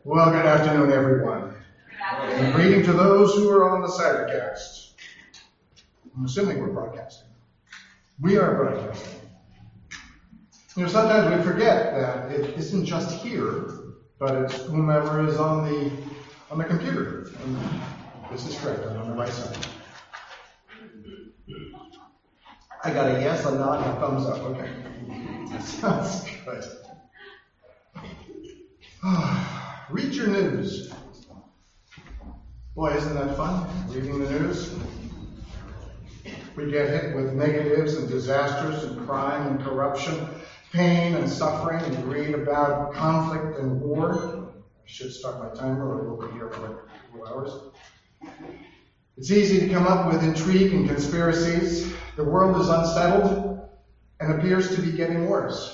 Well, good afternoon, everyone. And greeting to those who are on the Cybercast. I'm assuming we're broadcasting. We are broadcasting. You know, sometimes we forget that it isn't just here, but it's whomever is on the computer. And this is correct. I'm on the right side. I got a yes, a nod, and a thumbs up. Okay. That sounds good. Read your news. Boy, isn't that fun, reading the news? We get hit with negatives and disasters and crime and corruption, pain and suffering, and read about conflict and war. I should start my timer or we'll be here for like 2 hours. It's easy to come up with intrigue and conspiracies. The world is unsettled and appears to be getting worse.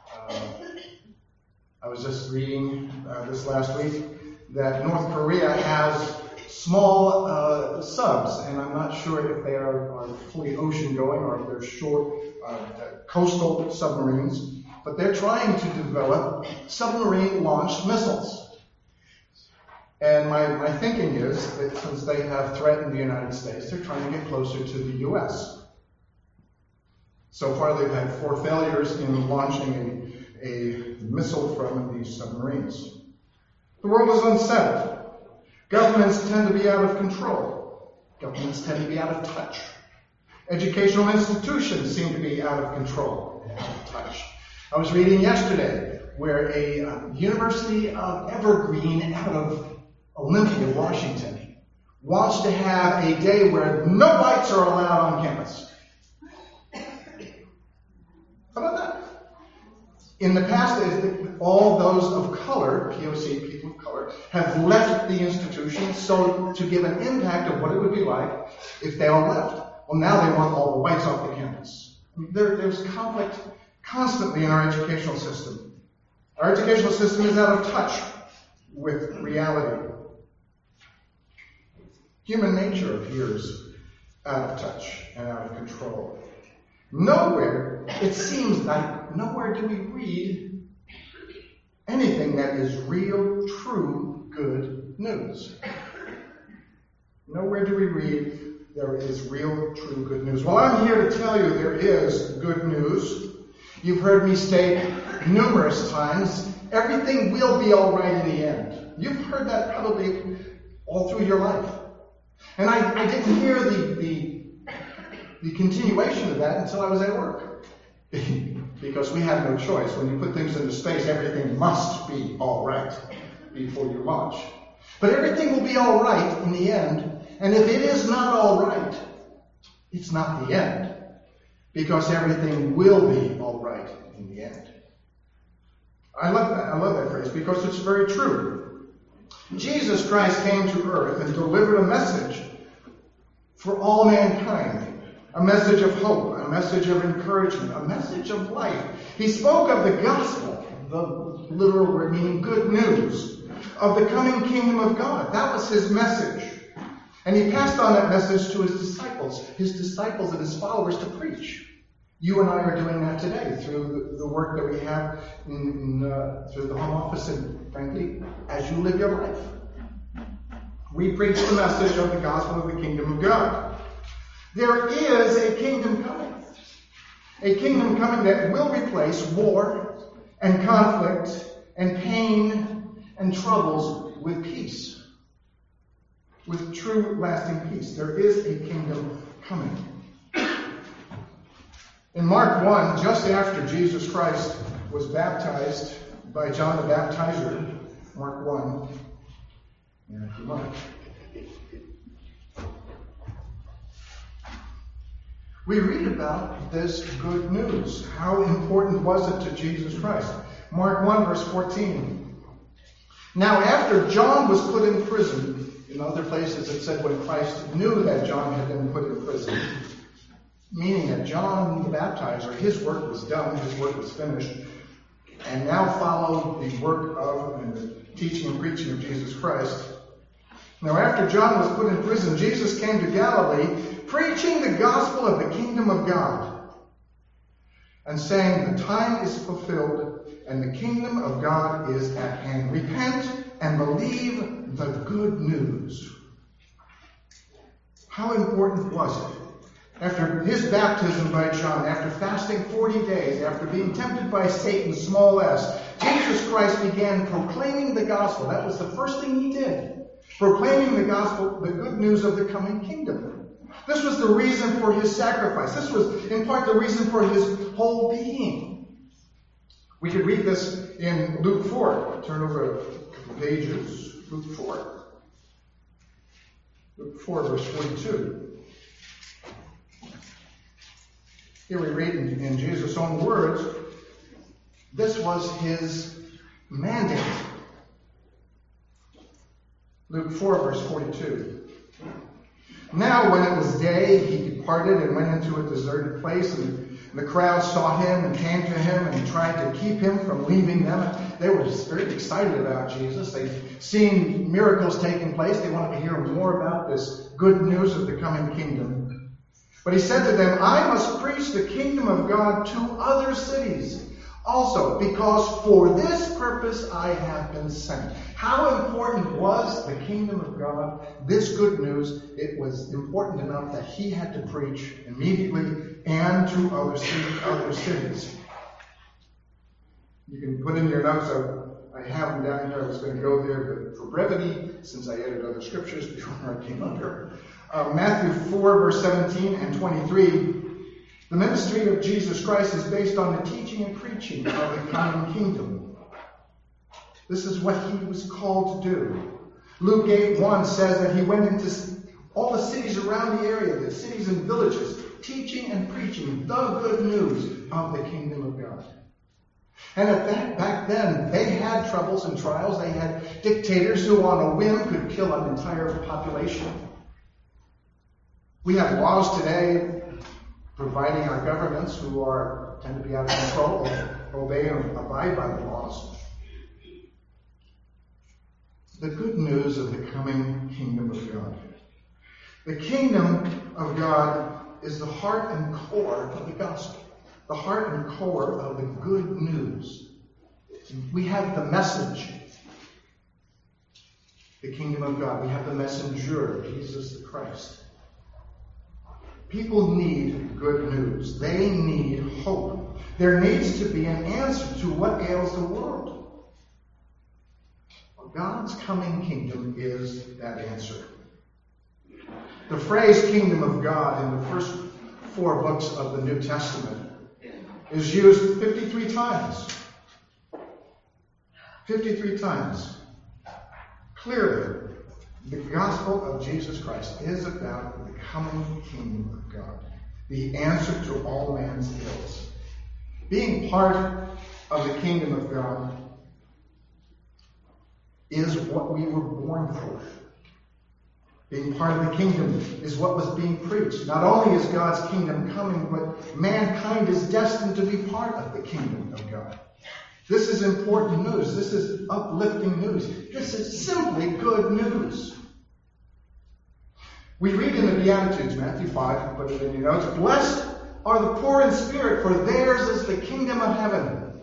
I was just reading this last week that North Korea has small subs, and I'm not sure if they are fully ocean-going or if they're short coastal submarines, but they're trying to develop submarine-launched missiles. And my thinking is that since they have threatened the United States, they're trying to get closer to the U.S. So far, they've had 4 failures in launching a missile from these submarines. The world is unsettled. Governments tend to be out of control. Governments tend to be out of touch. Educational institutions seem to be out of control, out of touch. I was reading yesterday where a University of Evergreen out of Olympia, Washington, wants to have a day where no whites are allowed on campus. How about that? In the past, all those of color, POC, people of color, have left the institution so to give an impact of what it would be like if they all left. Well, now they want all the whites off the campus. There's conflict constantly in our educational system. Our educational system is out of touch with reality. Human nature appears out of touch and out of control. Nowhere, it seems like, nowhere do we read anything that is real, true, good news. Nowhere do we read there is real, true, good news. Well, I'm here to tell you there is good news. You've heard me state numerous times, everything will be all right in the end. You've heard that probably all through your life. And I didn't hear the continuation of that until I was at work. Because we have no choice. When you put things into space, everything must be all right before you launch. But everything will be all right in the end. And if it is not all right, it's not the end. Because everything will be all right in the end. I love that. I love that phrase because it's very true. Jesus Christ came to earth and delivered a message for all mankind. A message of hope, a message of encouragement, a message of life. He spoke of the gospel, the literal word meaning good news, of the coming kingdom of God. That was his message. And he passed on that message to his disciples and his followers to preach. You and I are doing that today through the work that we have through the home office and, frankly, as you live your life. We preach the message of the gospel of the kingdom of God. There is a kingdom coming. A kingdom coming that will replace war and conflict and pain and troubles with peace. With true lasting peace. There is a kingdom coming. In Mark 1, just after Jesus Christ was baptized by John the Baptizer, Mark 1, and if you might, we read about this good news. How important was it to Jesus Christ? Mark 1, verse 14. Now, after John was put in prison, in other places it said when Christ knew that John had been put in prison, meaning that John the Baptizer, his work was done, his work was finished, and now followed the work of and the teaching and preaching of Jesus Christ. Now, after John was put in prison, Jesus came to Galilee, preaching the gospel of the kingdom of God, and saying, the time is fulfilled, and the kingdom of God is at hand. Repent and believe the good news. How important was it? After his baptism by John, after fasting 40 days, after being tempted by Satan, small s, Jesus Christ began proclaiming the gospel. That was the first thing he did. Proclaiming the gospel, the good news of the coming kingdom. This was the reason for his sacrifice. This was, in part, the reason for his whole being. We could read this in Luke 4. Turn over a couple pages. Luke 4. Luke 4, verse 42. Here we read in Jesus' own words, this was his mandate. Luke 4, verse 42. Now, when it was day, he departed and went into a deserted place, and the crowd saw him and came to him and tried to keep him from leaving them. They were very excited about Jesus. They'd seen miracles taking place. They wanted to hear more about this good news of the coming kingdom. But he said to them, I must preach the kingdom of God to other cities also, because for this purpose I have been sent. How important was the kingdom of God, this good news? It was important enough that he had to preach immediately and to other cities. You can put in your notes, I have them down here. I was going to go there, but for brevity, since I added other scriptures before I came up here. Matthew 4, verse 17 and 23. The ministry of Jesus Christ is based on the teaching and preaching of the coming kingdom. This is what he was called to do. Luke 8:1 says that he went into all the cities around the area, the cities and villages, teaching and preaching the good news of the kingdom of God. And back then, they had troubles and trials. They had dictators who on a whim could kill an entire population. We have laws today providing our governments who tend to be out of control, obey and abide by the laws. The good news of the coming kingdom of God. The kingdom of God is the heart and core of the gospel. The heart and core of the good news. We have the message. The kingdom of God. We have the messenger, Jesus the Christ. People need good news. They need hope. There needs to be an answer to what ails the world. Well, God's coming kingdom is that answer. The phrase kingdom of God in the first 4 books of the New Testament is used 53 times. 53 times. Clearly, the gospel of Jesus Christ is about the coming kingdom of God, the answer to all man's ills. Being part of the kingdom of God is what we were born for. Being part of the kingdom is what was being preached. Not only is God's kingdom coming, but mankind is destined to be part of the kingdom of God. This is important news. This is uplifting news. This is simply good news. We read in the Beatitudes, Matthew 5, put it in your notes, blessed are the poor in spirit, for theirs is the kingdom of heaven.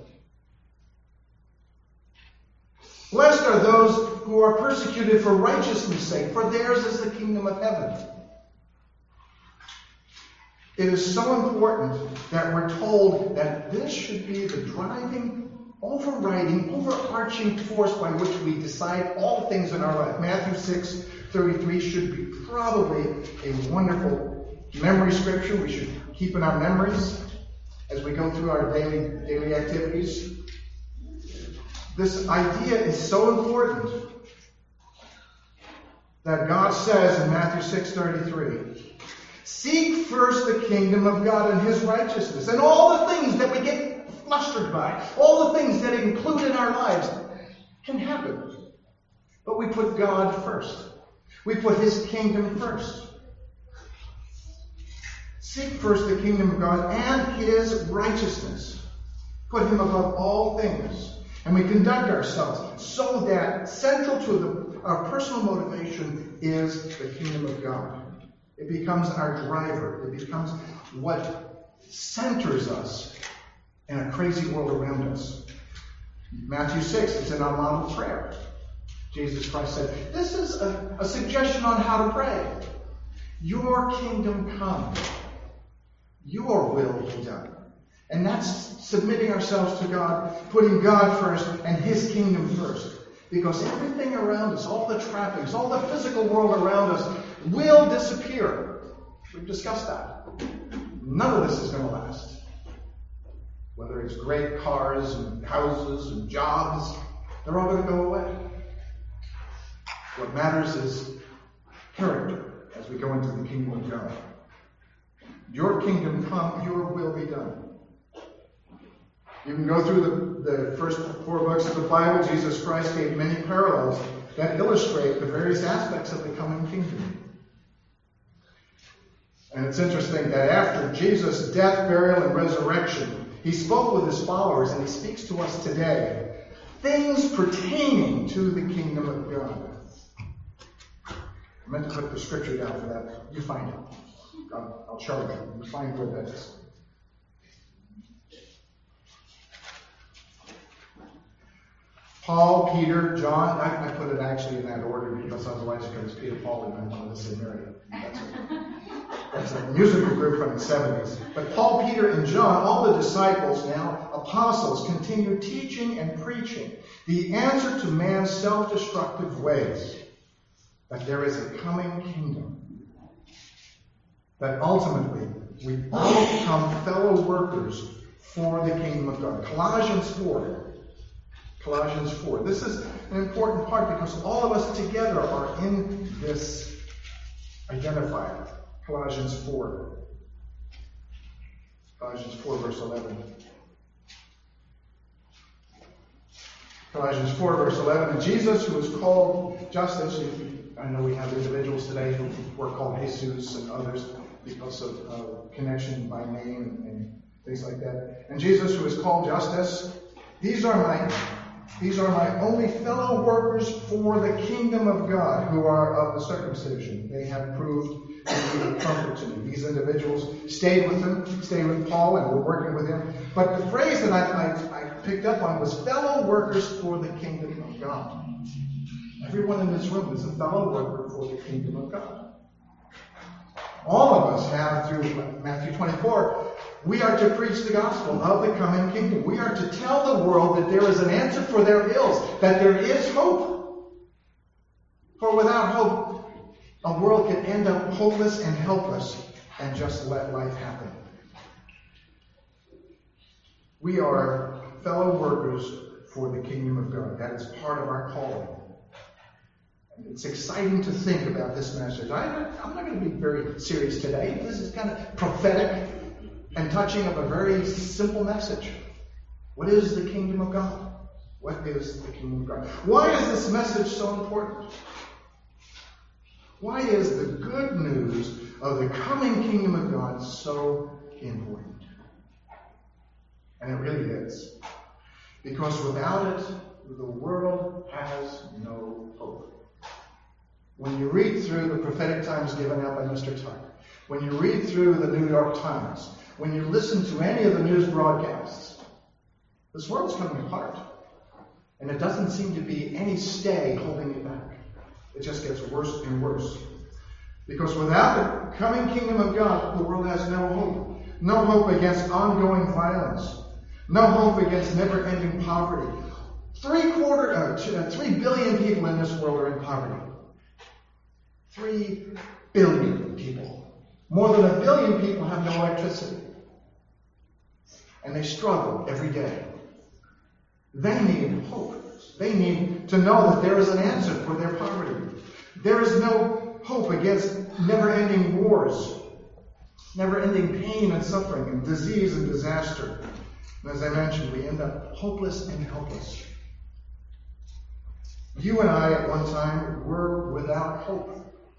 Blessed are those who are persecuted for righteousness' sake, for theirs is the kingdom of heaven. It is so important that we're told that this should be the driving, overarching force by which we decide all things in our life. Matthew 6:33 should be probably a wonderful memory scripture we should keep in our memories as we go through our daily activities. This idea is so important that God says in Matthew 6:33, seek first the kingdom of God and his righteousness, and all the things that we get flustered by, all the things that include in our lives can happen. But we put God first. We put his kingdom first. Seek first the kingdom of God and his righteousness. Put him above all things. And we conduct ourselves so that central to our personal motivation is the kingdom of God. It becomes our driver. It becomes what centers us in a crazy world around us. Matthew 6, it's in our model prayer. Jesus Christ said. This is a suggestion on how to pray. Your kingdom come. Your will be done. And that's submitting ourselves to God, putting God first and His kingdom first. Because everything around us, all the trappings, all the physical world around us will disappear. We've discussed that. None of this is going to last. Whether it's great cars and houses and jobs, they're all going to go away. What matters is character as we go into the kingdom of God. Your kingdom come, your will be done. You can go through the first 4 books of the Bible. Jesus Christ gave many parallels that illustrate the various aspects of the coming kingdom. And it's interesting that after Jesus' death, burial, and resurrection, He spoke with His followers, and He speaks to us today. Things pertaining to the kingdom of God. I meant to put the scripture down for that. You find it. I'll show you. You find where that is. Paul, Peter, John. I put it actually in that order because otherwise it goes Peter, Paul, and I wanted to say Mary. That's a musical group from the 70s. But Paul, Peter, and John, all the disciples now, apostles, continue teaching and preaching the answer to man's self-destructive ways. That there is a coming kingdom. That ultimately we all become fellow workers for the kingdom of God. Colossians 4. This is an important part because all of us together are in this identified. Colossians 4. Colossians 4, verse 11. Colossians 4, verse 11. And Jesus, who is called Justus, I know we have individuals today who were called Jesus and others because of connection by name and things like that. And Jesus, who is called Justus, these are my only fellow workers for the kingdom of God, who are of the circumcision. They have proved to be a comfort to me. These individuals stayed with Paul, and were working with him. But the phrase that I picked up on was fellow workers for the kingdom of God. Everyone in this room is a fellow worker for the kingdom of God. All of us have, through Matthew 24, we are to preach the gospel of the coming kingdom. We are to tell the world that there is an answer for their ills, that there is hope. For without hope, a world can end up hopeless and helpless and just let life happen. We are fellow workers for the kingdom of God. That is part of our calling. It's exciting to think about this message. I'm not going to be very serious today. This is kind of prophetic and touching of a very simple message. What is the kingdom of God? What is the kingdom of God? Why is this message so important? Why is the good news of the coming kingdom of God so important? And it really is. Because without it, the world has no hope. When you read through the prophetic times given out by Mr. Tuck, when you read through the New York Times, when you listen to any of the news broadcasts, this world's coming apart. And it doesn't seem to be any stay holding it back. It just gets worse and worse. Because without the coming kingdom of God, the world has no hope. No hope against ongoing violence. No hope against never-ending poverty. 3 billion people in this world are in poverty. 3 billion people. More than 1 billion people have no electricity. And they struggle every day. They need hope. They need to know that there is an answer for their poverty. There is no hope against never-ending wars, never-ending pain and suffering, and disease and disaster. And as I mentioned, we end up hopeless and helpless. You and I, at one time, were without hope.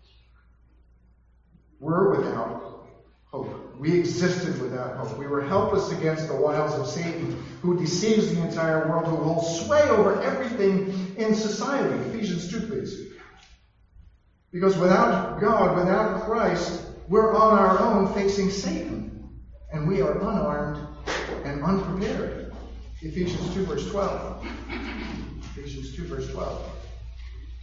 We're without hope. We existed without hope. We were helpless against the wiles of Satan, who deceives the entire world, who holds sway over everything in society. Ephesians 2, please. Because without God, without Christ, we're on our own facing Satan. And we are unarmed and unprepared. Ephesians 2, verse 12. Ephesians 2, verse 12.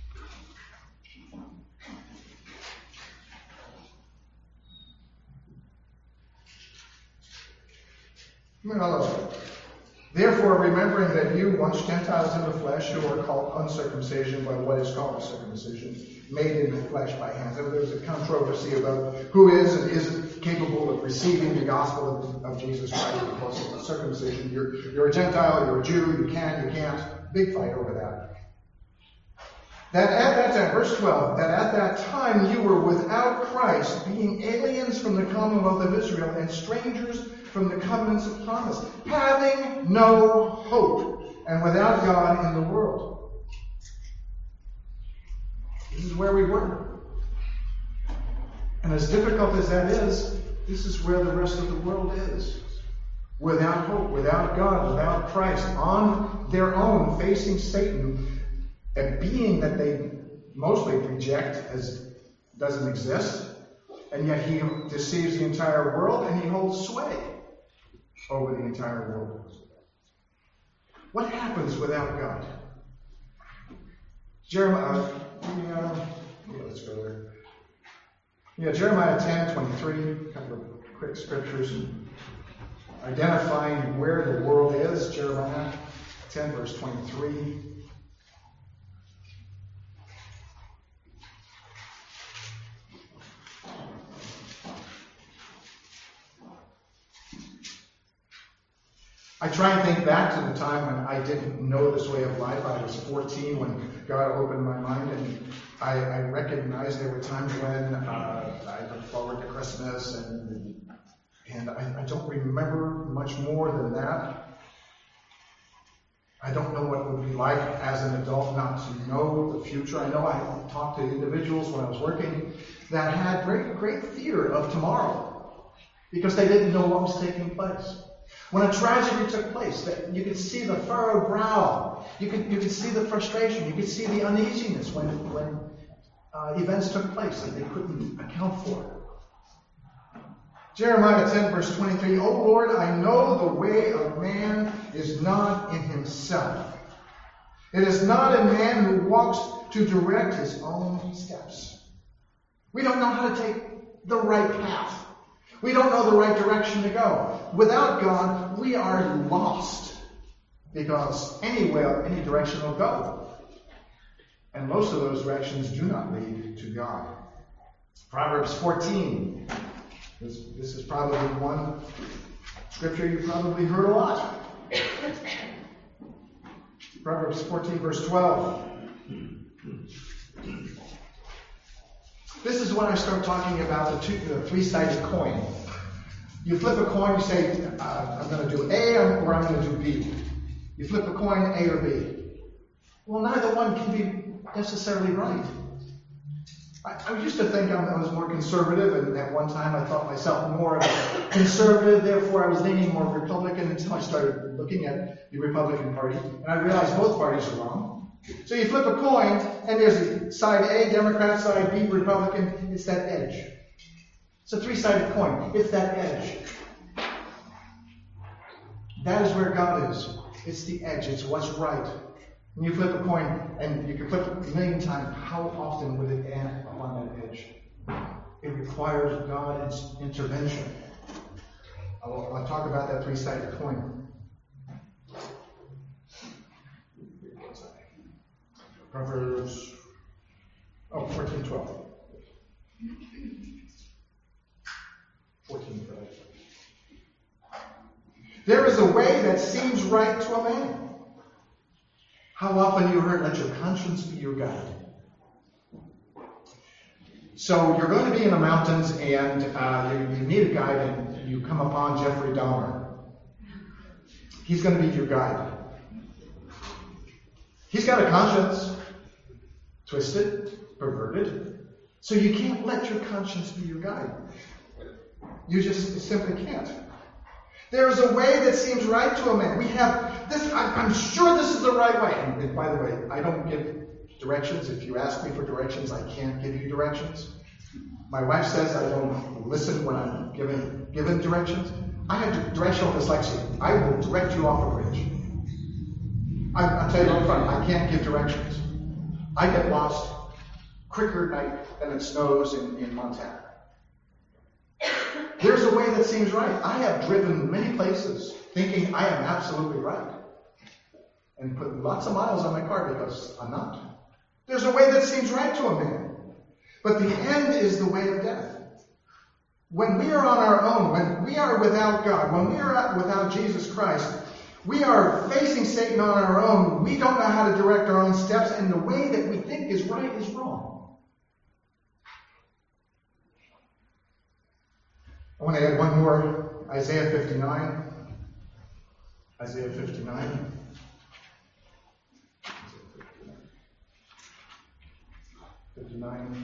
Therefore, remembering that you, once Gentiles in the flesh, who are called uncircumcision by what is called circumcision, made in the flesh by hands. And there's a controversy about who is and isn't capable of receiving the gospel of Jesus Christ because of circumcision. You're a Gentile, you're a Jew, you can, you can't. Big fight over that. That at that time, verse 12, that at that time you were without Christ, being aliens from the commonwealth of Israel and strangers from the covenants of promise, having no hope, and without God in the world. This is where we were. And as difficult as that is, this is where the rest of the world is. Without hope, without God, without Christ, on their own, facing Satan, a being that they mostly reject as doesn't exist, and yet he deceives the entire world and he holds sway over the entire world. What happens without God? Jeremiah 10:23, a couple of quick scriptures identifying where the world is. Jeremiah 10, verse 23. I try and think back to the time when I didn't know this way of life. I was 14 when God opened my mind, and I recognized there were times when I looked forward to Christmas, and I don't remember much more than that. I don't know what it would be like as an adult not to know the future. I know I talked to individuals when I was working that had great fear of tomorrow because they didn't know what was taking place. When a tragedy took place, that you could see the furrowed brow, you could see the frustration, you could see the uneasiness when events took place that they couldn't account for. Jeremiah 10, verse 23, O Lord, I know the way of man is not in himself. It is not in man who walks to direct his own steps. We don't know how to take the right path. We don't know the right direction to go. Without God, we are lost because any direction will go. And most of those directions do not lead to God. Proverbs 14. This is probably one scripture you probably heard a lot. Proverbs 14, verse 12. This is when I start talking about the three-sided coin. You flip a coin, you say, I'm going to do A or I'm going to do B. You flip a coin, A or B. Well, neither one can be necessarily right. I used to think I was more conservative, and at one time I thought myself more of a conservative, therefore I was leaning more Republican until I started looking at the Republican Party, and I realized both parties are wrong. So you flip a coin, and there's side A, Democrat, side B, Republican. It's that edge. It's a three-sided coin. It's that edge. That is where God is. It's the edge. It's what's right. When you flip a coin, and you can flip it a million times, how often would it end up on that edge? It requires God's intervention. I'll talk about that three-sided coin. Proverbs 14:12. 14, right? There is a way that seems right to a man. How often you heard, let your conscience be your guide. So you're going to be in the mountains and you need a guide, and you come upon Jeffrey Dahmer. He's going to be your guide. He's got a conscience, twisted, perverted, so you can't let your conscience be your guide. You just simply can't. There is a way that seems right to a man. We have this, I'm sure this is the right way. And by the way, I don't give directions. If you ask me for directions, I can't give you directions. My wife says I don't listen when I'm given directions. I have directional dyslexia. I will direct you off a bridge. I'll tell you up front, I can't give directions. I get lost quicker at night than it snows in Montana. There's a way that seems right. I have driven many places thinking I am absolutely right, and put lots of miles on my car because I'm not. There's a way that seems right to a man, but the end is the way of death. When we are on our own, when we are without God, when we are without Jesus Christ, we are facing Satan on our own. We don't know how to direct our own steps, and the way that we think is right is wrong. I want to add one more. Isaiah 59. Isaiah 59. 59.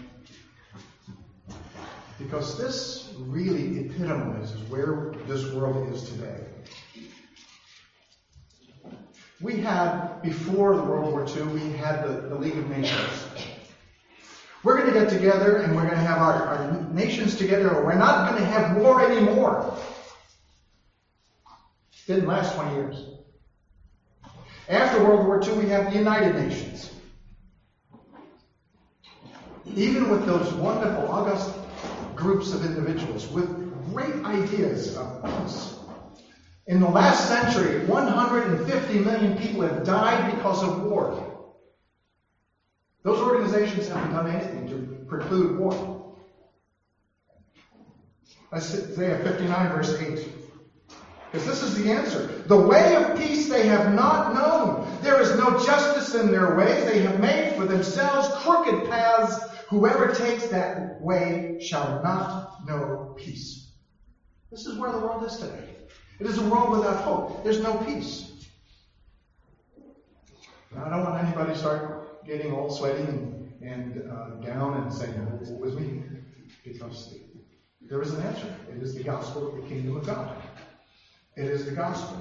Because this really epitomizes where this world is today. We had, before World War II, we had the League of Nations. We're going to get together and we're going to have our nations together, or we're not going to have war anymore. Didn't last 20 years. After World War II, we have the United Nations. Even with those wonderful, august groups of individuals with great ideas of peace. In the last century, 150 million people have died because of war. Those organizations haven't done anything to preclude war. Isaiah 59, verse 8. Because this is the answer. The way of peace they have not known. There is no justice in their ways. They have made for themselves crooked paths. Whoever takes that way shall not know peace. This is where the world is today. It is a world without hope. There's no peace. Now, I don't want anybody to start getting all sweaty and down and saying, "What was me?" Because there is an answer. It is the gospel of the kingdom of God. It is the gospel.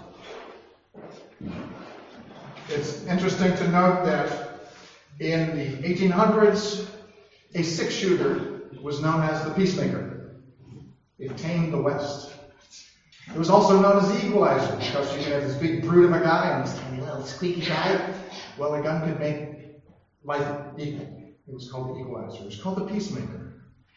It's interesting to note that in the 1800s, a six-shooter was known as the Peacemaker. It tamed the West. It was also known as the Equalizer, because you could have this big brute of a guy and this tiny little squeaky guy. Well, a gun could make life equal. It was called the Equalizer. It was called the Peacemaker.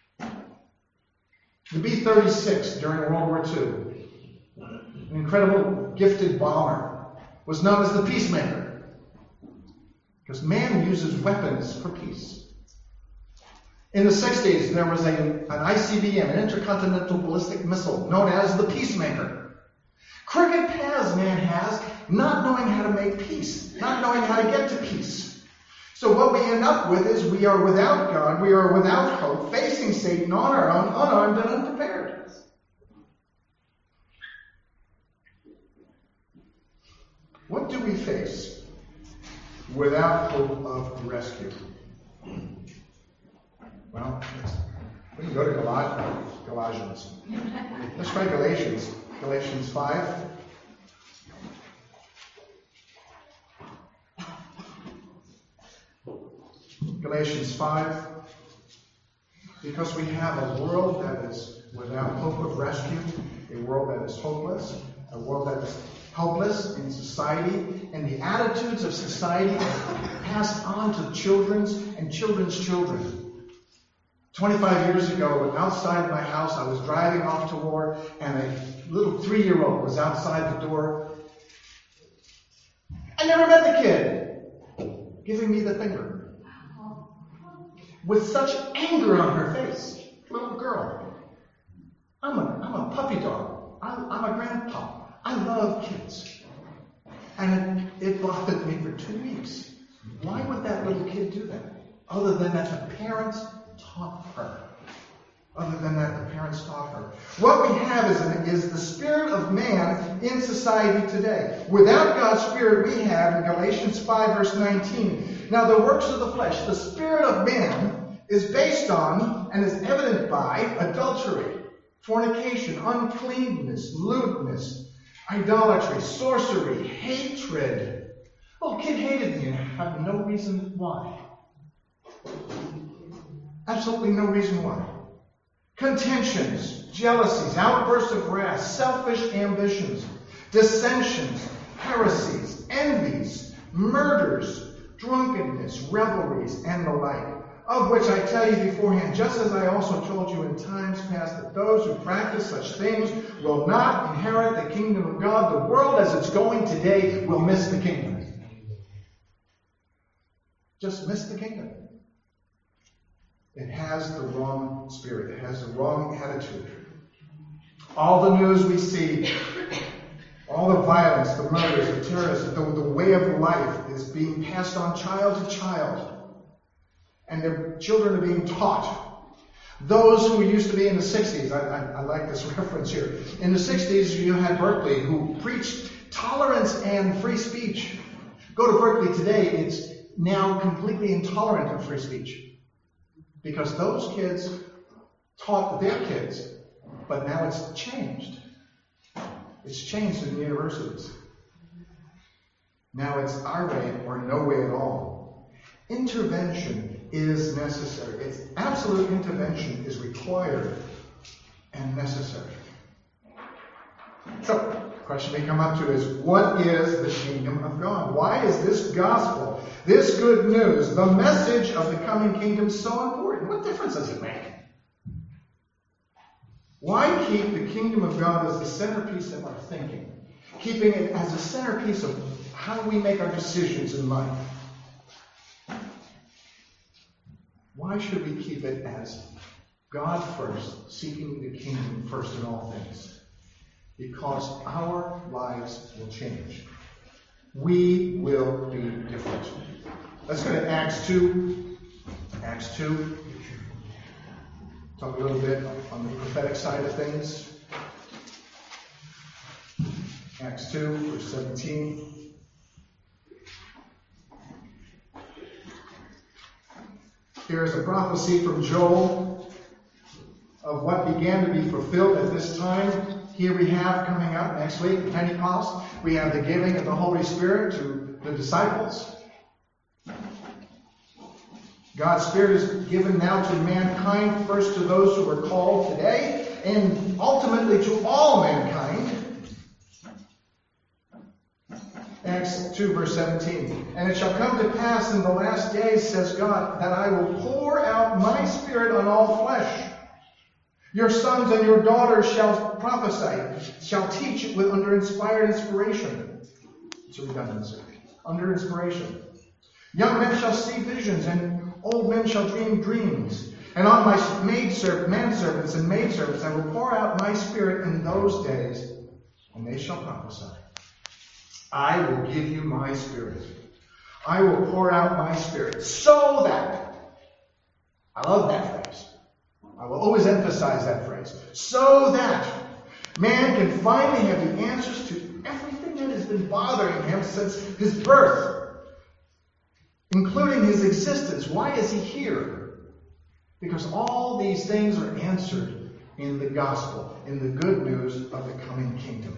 The B-36 during World War II, an incredible gifted bomber, was known as the Peacemaker, because man uses weapons for peace. In the 60s, there was an ICBM, an intercontinental ballistic missile, known as the Peacemaker. Crooked paths man has, not knowing how to make peace, not knowing how to get to peace. So what we end up with is we are without God, we are without hope, facing Satan on our own, unarmed and unprepared. What do we face without hope of rescue? Well, we can go to Galatians. Let's try Galatians. Galatians 5. Galatians 5. Because we have a world that is without hope of rescue, a world that is hopeless, a world that is helpless in society, and the attitudes of society are passed on to children's and children's children. 25 years ago, outside my house, I was driving off to war, and a little 3-year-old was outside the door. I never met the kid, giving me the finger, with such anger on her face. Little girl. I'm a puppy dog. I'm a grandpa. I love kids. And it bothered me for 2 weeks. Why would that little kid do that? Other than that the parents taught her. What we have is the spirit of man in society today. Without God's spirit, we have, in Galatians 5, verse 19, now the works of the flesh, the spirit of man is based on and is evident by adultery, fornication, uncleanness, lewdness, idolatry, sorcery, hatred. Well, a kid hated me and I have no reason why. Absolutely no reason why. Contentions, jealousies, outbursts of wrath, selfish ambitions, dissensions, heresies, envies, murders, drunkenness, revelries, and the like. of which I tell you beforehand, just as I also told you in times past, that those who practice such things will not inherit the kingdom of God. The world as it's going today will miss the kingdom. Just miss the kingdom. It has the wrong spirit. It has the wrong attitude. All the news we see, all the violence, the murders, the terrorism, the way of life is being passed on child to child. And their children are being taught. Those who used to be in the 60s, I like this reference here. In the 60s, you had Berkeley, who preached tolerance and free speech. Go to Berkeley today, it's now completely intolerant of free speech. Because those kids taught their kids, but now it's changed. It's changed in the universities. Now it's our way or no way at all. Intervention is necessary. It's absolute intervention is required and necessary. So, the question may come up to is, what is the kingdom of God? Why is this gospel, this good news, the message of the coming kingdom so important? What difference does it make? Why keep the kingdom of God as the centerpiece of our thinking? Keeping it as a centerpiece of how we make our decisions in life. Why should we keep it as God first, seeking the kingdom first in all things? Because our lives will change. We will be different. Let's go to Acts 2. Acts 2. Talk a little bit on the prophetic side of things. Acts 2, verse 17. Here is a prophecy from Joel of what began to be fulfilled at this time. Here we have coming up next week, Pentecost. We have the giving of the Holy Spirit to the disciples. God's Spirit is given now to mankind, first to those who are called today, and ultimately to all mankind. Acts 2, verse 17. And it shall come to pass in the last days, says God, that I will pour out my Spirit on all flesh. Your sons and your daughters shall prophesy, shall teach under inspiration. It's a redundancy. Under inspiration. Young men shall see visions, and old men shall dream dreams. And on my manservants and maidservants I will pour out my Spirit in those days, and they shall prophesy. I will give you my Spirit. I will pour out my Spirit so that, I love that phrase. I will always emphasize that phrase. So that man can finally have the answers to everything that has been bothering him since his birth, including his existence. Why is he here? Because all these things are answered in the gospel, in the good news of the coming kingdom.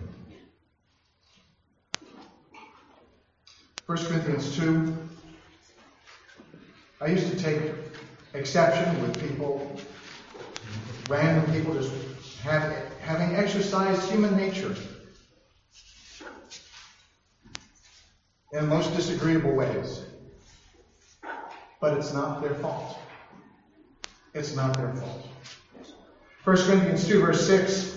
1 Corinthians 2. I used to take exception with people, random people just having exercised human nature in most disagreeable ways. But it's not their fault. It's not their fault. 1 Corinthians 2, verse 6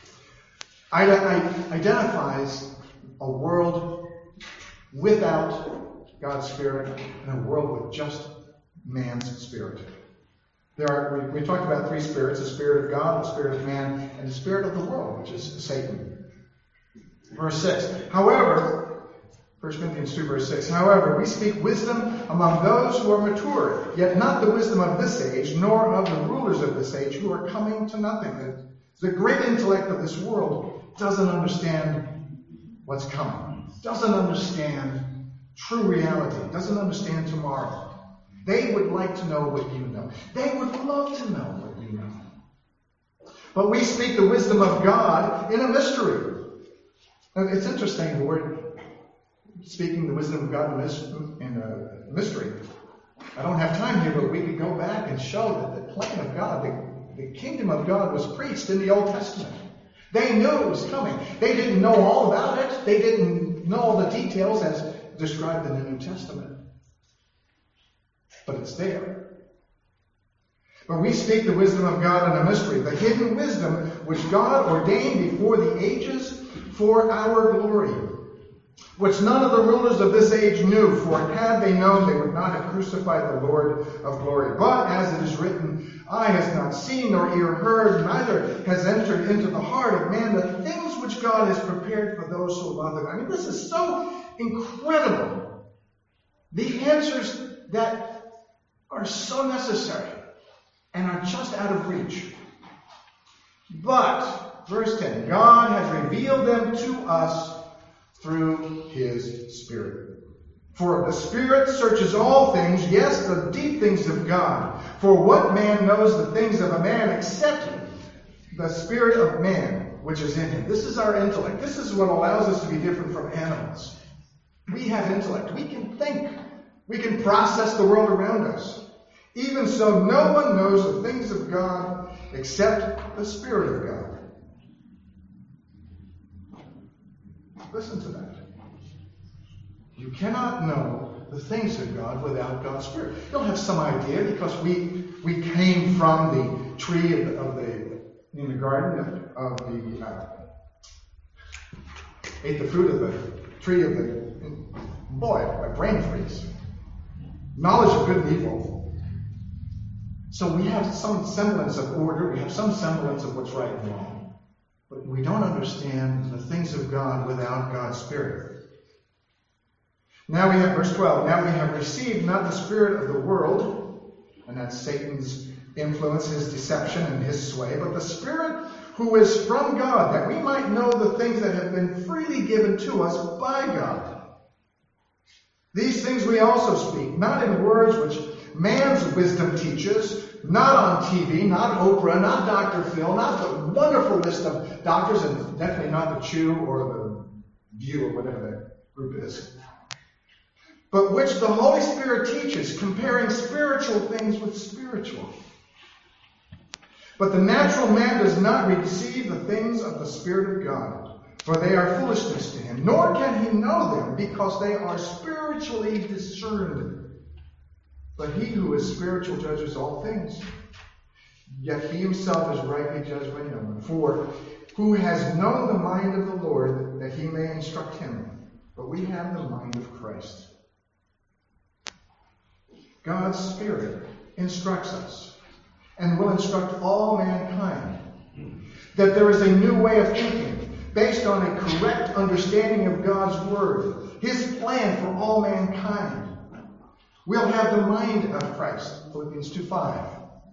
identifies a world without God's Spirit and a world with just man's spirit. We talked about three spirits: the Spirit of God, the Spirit of man, and the Spirit of the world, which is Satan. Verse 6. However, 1 Corinthians 2, verse 6. However, we speak wisdom among those who are mature, yet not the wisdom of this age, nor of the rulers of this age, who are coming to nothing. The great intellect of this world doesn't understand what's coming, doesn't understand true reality, doesn't understand tomorrow. They would like to know what you know. They would love to know what you know. But we speak the wisdom of God in a mystery. Now, it's interesting, the word speaking the wisdom of God in a mystery. I don't have time here, but we could go back and show that the plan of God, the kingdom of God, was preached in the Old Testament. They knew it was coming. They didn't know all about it. They didn't know all the details as described in the New Testament. But it's there. But we speak the wisdom of God in a mystery, the hidden wisdom which God ordained before the ages for our glory, which none of the rulers of this age knew, for had they known, they would not have crucified the Lord of glory. But as it is written, eye has not seen nor ear heard, neither has entered into the heart of man the things which God has prepared for those who love him. I mean, this is so incredible. The answers that are so necessary and are just out of reach. But, verse 10, God has revealed them to us through his Spirit. For the Spirit searches all things, yes, the deep things of God. For what man knows the things of a man except the spirit of man which is in him? This is our intellect. This is what allows us to be different from animals. We have intellect. We can think. We can process the world around us. Even so, no one knows the things of God except the Spirit of God. Listen to that. You cannot know the things of God without God's Spirit. You'll have some idea because we came from the tree in the garden of the ate the fruit of the tree of the boy. My brain freeze. Knowledge of good and evil. So we have some semblance of order. We have some semblance of what's right and wrong. But we don't understand the things of God without God's Spirit. Now we have verse 12. Now we have received not the spirit of the world, and that's Satan's influence, his deception, and his sway, but the Spirit who is from God, that we might know the things that have been freely given to us by God. These things we also speak, not in words which man's wisdom teaches, not on TV, not Oprah, not Dr. Phil, not the wonderful list of doctors, and definitely not the Chew or the View or whatever that group is. But which the Holy Spirit teaches, comparing spiritual things with spiritual. But the natural man does not receive the things of the Spirit of God, for they are foolishness to him, nor can he know them, because they are spiritually discerned. But he who is spiritual judges all things. Yet he himself is rightly judged by no one. For who has known the mind of the Lord, that he may instruct him? But we have the mind of Christ. God's Spirit instructs us and will instruct all mankind that there is a new way of thinking based on a correct understanding of God's Word, his plan for all mankind. We'll have the mind of Christ, Philippians 2:5.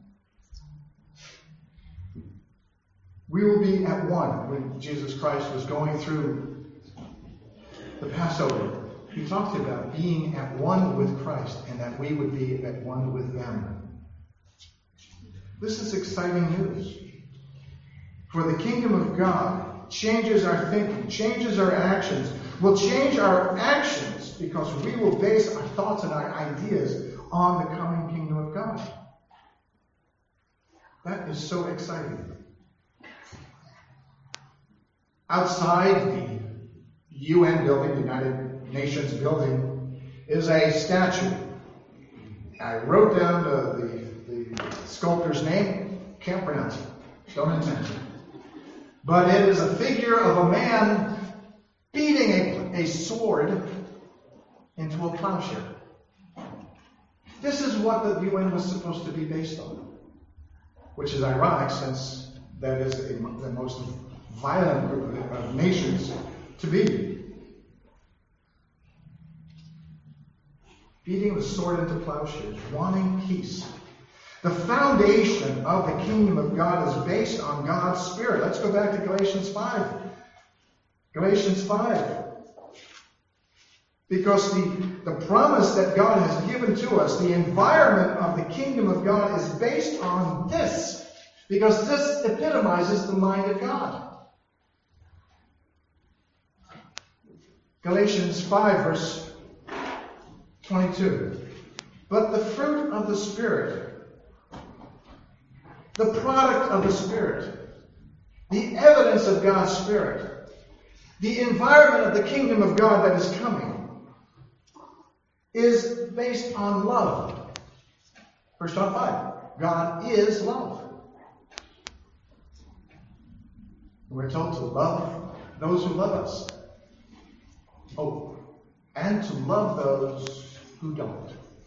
We will be at one. When Jesus Christ was going through the Passover, he talked about being at one with Christ and that we would be at one with them. This is exciting news. For the kingdom of God changes our thinking, changes our actions, will change our actions because we will base our thoughts and our ideas on the coming kingdom of God. That is so exciting. Outside the UN building, the United Nations building, is a statue. I wrote down the sculptor's name. Can't pronounce it. Don't intend to. But it is a figure of a man beating a sword into a plowshare. This is what the UN was supposed to be based on. Which is ironic, since that is the most violent group of nations to be. Beating the sword into plowshares, wanting peace. The foundation of the kingdom of God is based on God's Spirit. Let's go back to Galatians 5. Galatians 5. Because the promise that God has given to us, the environment of the kingdom of God is based on this. Because this epitomizes the mind of God. Galatians 5, verse 22. But the fruit of the Spirit, the product of the Spirit, the evidence of God's Spirit, the environment of the kingdom of God that is coming, is based on love. 1 John 5. God is love. We're told to love those who love us. Oh, and to love those who don't.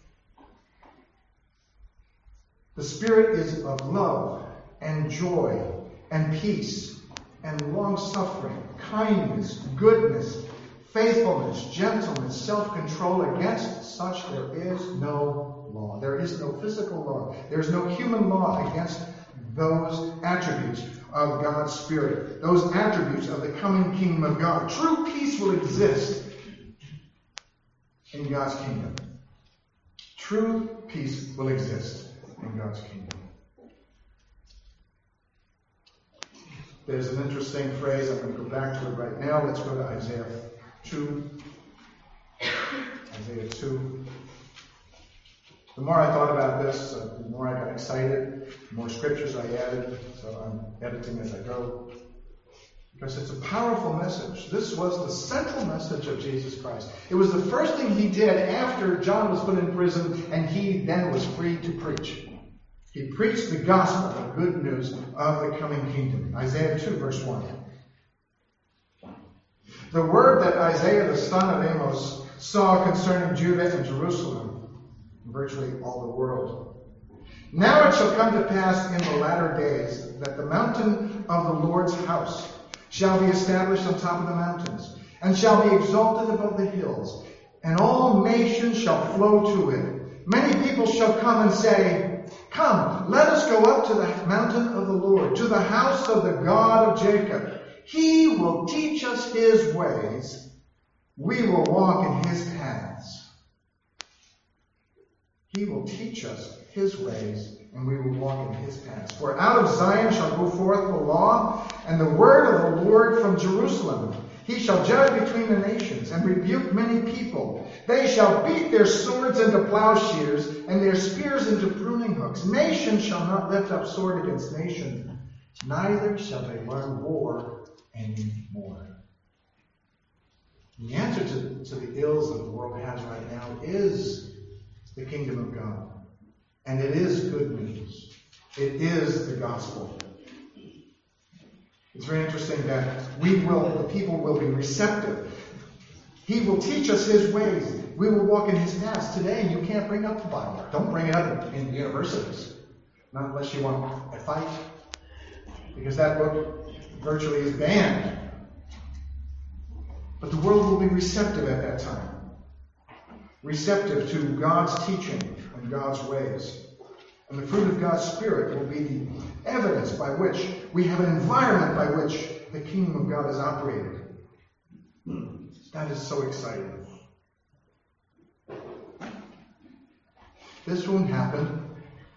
The Spirit is of love and joy and peace and long-suffering, kindness, goodness, faithfulness, gentleness, self-control. Against such there is no law. There is no physical law. There is no human law against those attributes of God's Spirit, those attributes of the coming kingdom of God. True peace will exist in God's kingdom. True peace will exist in God's kingdom. There's an interesting phrase. I'm going to go back to it right now. Let's go to Isaiah 2. Isaiah 2. The more I thought about this, the more I got excited, the more scriptures I added. So I'm editing as I go. Because it's a powerful message. This was the central message of Jesus Christ. It was the first thing he did after John was put in prison and he then was free to preach. He preached the gospel, the good news of the coming kingdom. Isaiah 2, verse 1. The word that Isaiah, the son of Amos, saw concerning Judah and Jerusalem, virtually all the world. Now it shall come to pass in the latter days that the mountain of the Lord's house shall be established on top of the mountains, and shall be exalted above the hills, and all nations shall flow to it. Many people shall come and say, Come, let us go up to the mountain of the Lord, to the house of the God of Jacob. He will teach us his ways. We will walk in his paths. He will teach us his ways, and we will walk in his paths. For out of Zion shall go forth the law, and the word of the Lord from Jerusalem. He shall judge between the nations, and rebuke many people. They shall beat their swords into plowshares, and their spears into pruning hooks. Nation shall not lift up sword against nation, neither shall they learn war any more. The answer to the ills that the world has right now is the kingdom of God. And it is good news. It is the gospel. It's very interesting that the people will be receptive. He will teach us his ways. We will walk in his paths. Today, you can't bring up the Bible. Don't bring it up in universities. Not unless you want a fight. Because that book virtually is banned. But the world will be receptive at that time. Receptive to God's teaching and God's ways. And the fruit of God's Spirit will be the evidence by which we have an environment by which the kingdom of God is operated. That is so exciting. This won't happen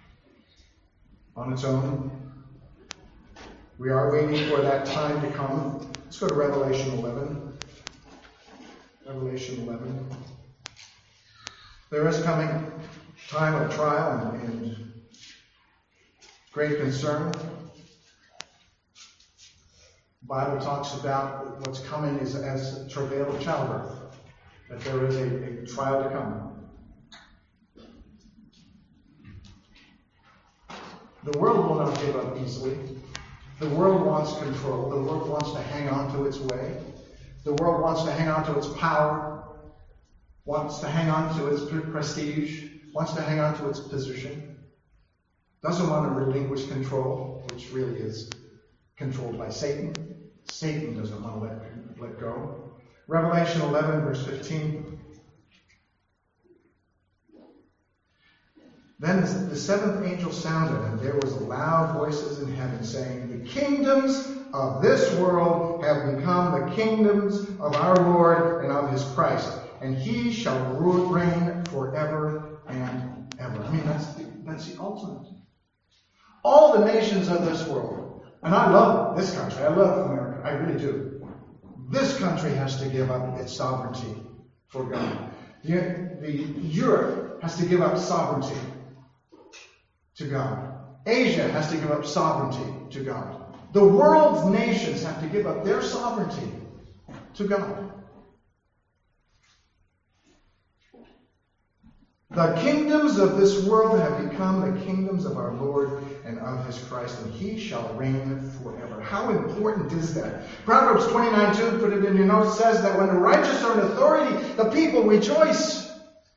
on its own. We are waiting for that time to come. Let's go to Revelation 11. Revelation 11. There is coming time of trial and great concern. The Bible talks about what's coming as travail of childbirth, that there is a trial to come. The world will not give up easily. The world wants control. The world wants to hang on to its way. The world wants to hang on to its power, wants to hang on to its prestige, wants to hang on to its position, doesn't want to relinquish control, which really is controlled by Satan. Satan doesn't want to let go. Revelation 11, verse 15. Then the seventh angel sounded, and there was loud voices in heaven saying, The kingdoms of this world have become the kingdoms of our Lord and of his Christ, and he shall reign forever and ever. I mean, that's the ultimate. All the nations of this world, and I love this country, I love America, I really do. This country has to give up its sovereignty for God. Europe has to give up sovereignty to God. Asia has to give up sovereignty to God. The world's nations have to give up their sovereignty to God. The kingdoms of this world have become the kingdoms of our Lord and of his Christ, and he shall reign forever. How important is that? Proverbs 29:2, put it in your notes, says that when the righteous are in authority, the people rejoice.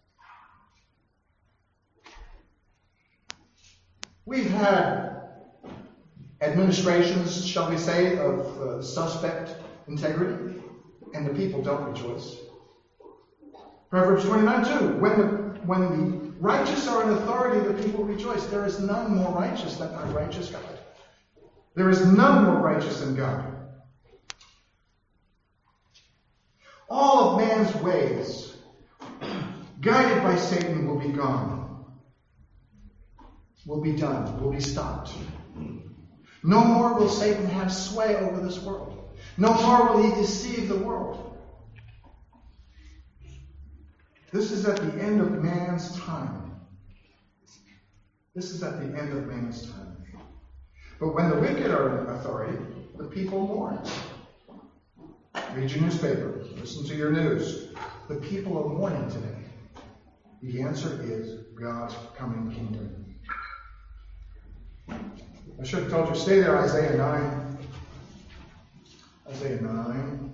We've had administrations, shall we say, of suspect integrity, and the people don't rejoice. Proverbs 29:2, when the righteous are in authority, the people rejoice. There is none more righteous than our righteous God. There is none more righteous than God. All of man's ways, guided by Satan, will be gone, will be done, will be stopped. No more will Satan have sway over this world. No more will he deceive the world. This is at the end of man's time. This is at the end of man's time. But when the wicked are in authority, the people mourn. Read your newspaper. Listen to your news. The people are mourning today. The answer is God's coming kingdom. I should have told you, stay there, Isaiah 9. Isaiah 9.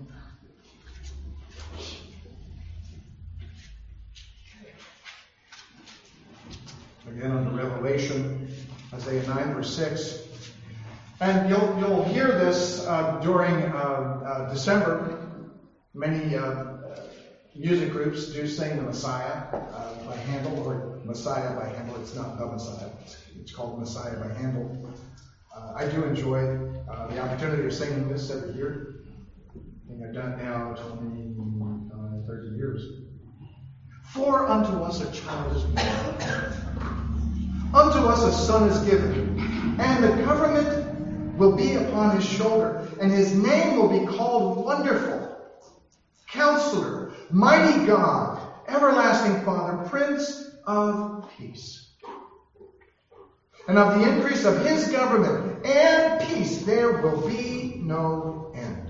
Again, under Revelation, Isaiah 9, verse 6. And you'll hear this during December. Many music groups do sing the Messiah by Handel, or Messiah by Handel. It's not the Messiah. It's called Messiah by Handel. I do enjoy the opportunity of singing this every year. I think I've done it now 30 years. For unto us a child is born, unto us a son is given, and the government will be upon his shoulder, and his name will be called Wonderful, Counselor, Mighty God, Everlasting Father, Prince of Peace. And of the increase of his government and peace there will be no end.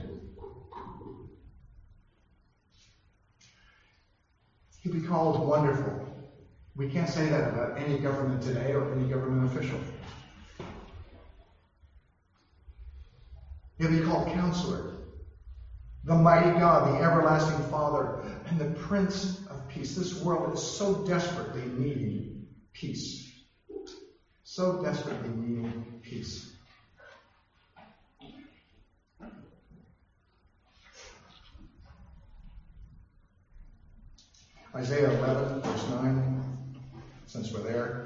He'll be called Wonderful. We can't say that about any government today or any government official. He'll be called Counselor, the Mighty God, the Everlasting Father, and the Prince of Peace. This world is so desperately needing peace. So desperately needing peace. Isaiah 11, verse 9, since we're there.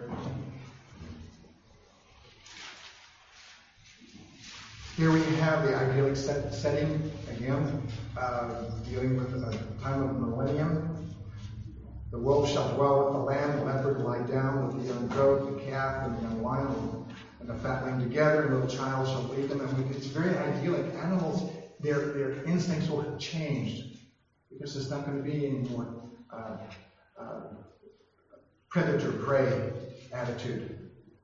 Here we have the idyllic setting again, dealing with the time of the millennium. The wolf shall dwell with the lamb, the leopard lie down with the young goat, the calf and the young lion, and the fatling together, and the little child shall lead them. And it's very idyllic. Animals, their instincts will have changed because there's not going to be any more predator-prey attitude.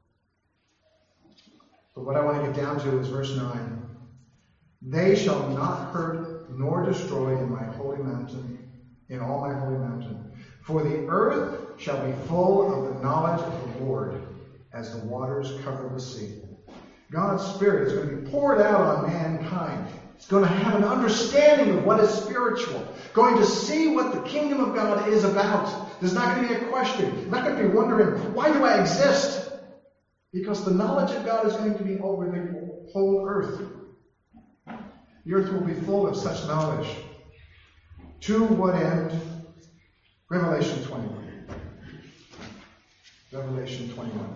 But what I want to get down to is verse 9. They shall not hurt nor destroy in my holy mountain, in all my holy mountain. For the earth shall be full of the knowledge of the Lord as the waters cover the sea. God's Spirit is going to be poured out on mankind. It's going to have an understanding of what is spiritual. Going to see what the kingdom of God is about. There's not going to be a question. You're not going to be wondering, why do I exist? Because the knowledge of God is going to be over the whole earth. The earth will be full of such knowledge. To what end? Revelation 21. Revelation 21.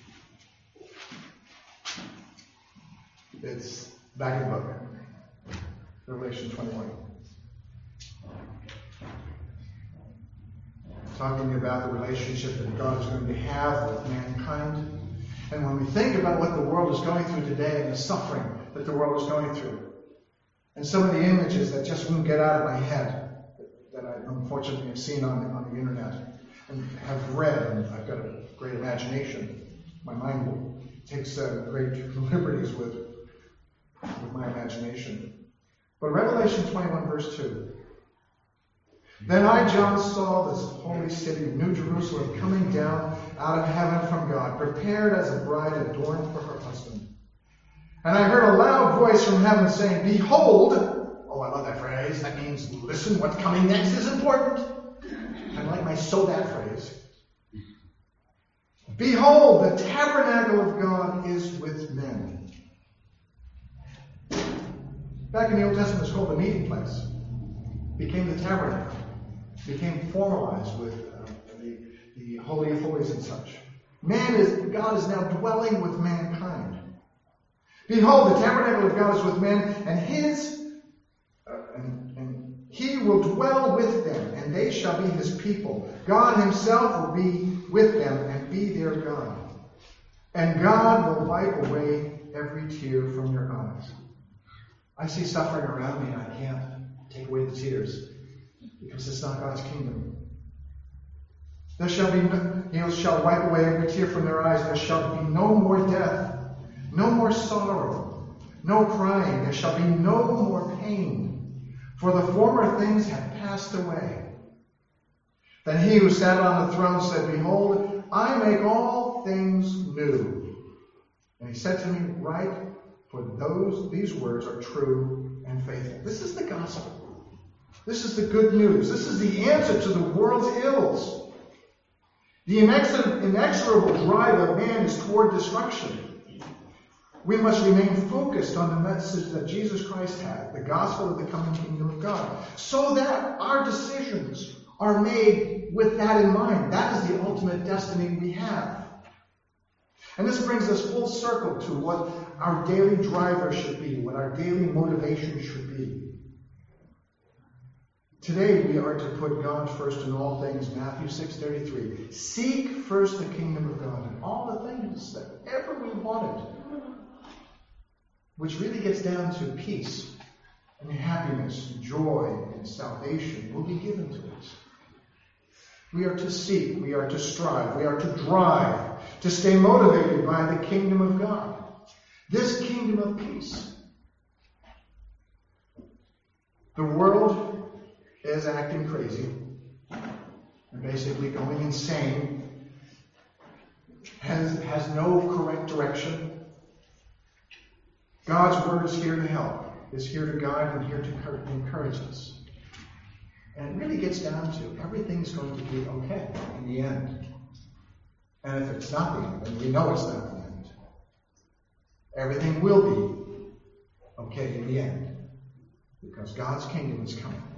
It's back in the book. Revelation 21. Talking about the relationship that God is going to have with mankind. And when we think about what the world is going through today and the suffering that the world is going through, and some of the images that just won't get out of my head that I unfortunately have seen on the internet and have read, and I've got a great imagination. My mind takes great liberties with my imagination. But Revelation 21 verse 2. Then I, John, saw this holy city, New Jerusalem, coming down out of heaven from God, prepared as a bride adorned for her husband. And I heard a loud voice from heaven saying, Behold, oh, I love that phrase. That means, listen, what's coming next is important. I like my so that phrase. Behold, the tabernacle of God is with men. Back in the Old Testament, it's called the meeting place. Became the tabernacle. Became formalized with the Holy of Holies and such. God is now dwelling with mankind. Behold, the tabernacle of God is with men, and he will dwell with them, and they shall be his people. God himself will be with them and be their God. And God will wipe away every tear from their eyes. I see suffering around me, and I can't take away the tears, because it's not God's kingdom. He shall wipe away every tear from their eyes. There shall be no more death, no more sorrow, no crying. There shall be no more pain, for the former things have passed away. Then he who sat on the throne said, Behold, I make all things new. And he said to me, Write, for these words are true and faithful. This is the gospel. This is the good news. This is the answer to the world's ills. The inexorable drive of man is toward destruction. We must remain focused on the message that Jesus Christ had, the gospel of the coming kingdom of God, so that our decisions are made with that in mind. That is the ultimate destiny we have. And this brings us full circle to what our daily driver should be, what our daily motivation should be. Today we are to put God first in all things, Matthew 6:33. Seek first the kingdom of God and all the things that ever we wanted, which really gets down to peace and happiness and joy and salvation will be given to us. We are to seek, we are to strive, we are to drive, to stay motivated by the kingdom of God. This kingdom of peace. The world is acting crazy and basically going insane, has no correct direction. God's word is here to help, is here to guide, and here to encourage us. And it really gets down to everything's going to be okay in the end. And if it's not the end, and we know it's not the end, everything will be okay in the end, because God's kingdom is coming.